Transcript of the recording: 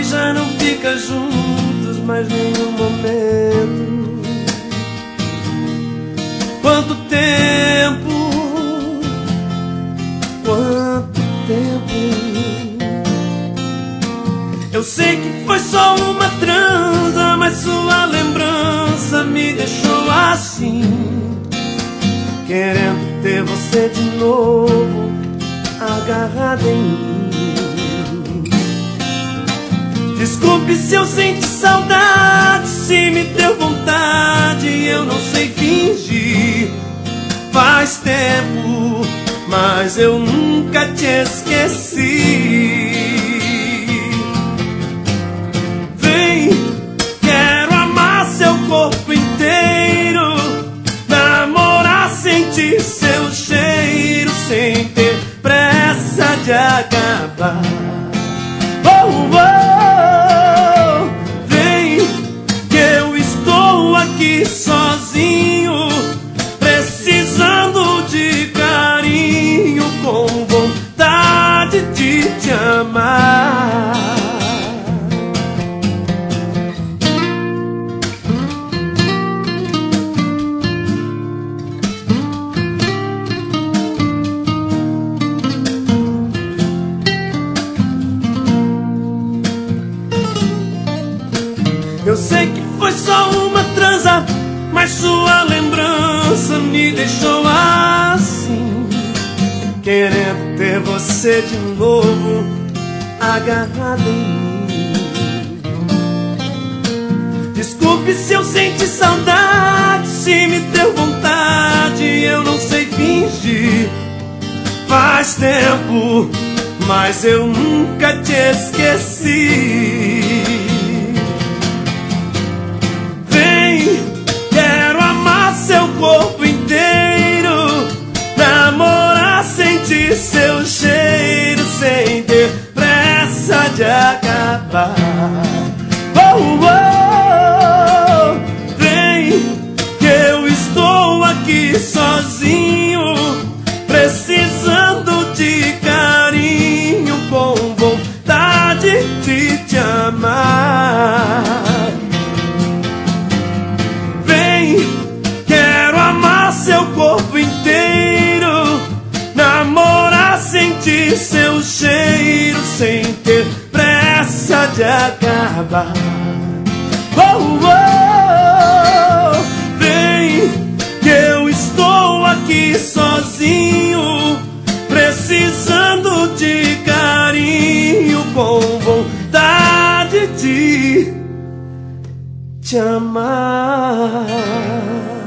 já não fica juntos mais nenhum momento. Quanto tempo, quanto tempo. Eu sei que foi só uma transa, mas sua lembrança me deixou assim, querendo ter você de novo agarrada em mim. Desculpe se eu senti saudade, se me deu vontade, eu não sei fingir. Faz tempo, mas eu nunca te esqueci. Vem, quero amar seu corpo inteiro, namorar, sentir seu cheiro, sem ter pressa de acabar. Oh, oh, vem, que eu estou aqui sozinho, precisando de carinho, com vontade de te amar. Eu sei que foi só uma transa, mas sua lembrança me deixou assim, querendo ter você de novo agarrado em mim. Desculpe se eu senti saudade, se me deu vontade, eu não sei fingir. Faz tempo, mas eu nunca te esqueci. Quero amar seu corpo inteiro, namorar, sentir seu cheiro, sem ter pressa de acabar. Oh, oh, vem, que eu estou aqui sozinho, precisando de carinho, com vontade de te amar. Seu corpo inteiro, namorar, sentir seu cheiro, sem ter pressa de acabar. Oh, oh, vem, que eu estou aqui sozinho, precisando de carinho, com vontade de te amar.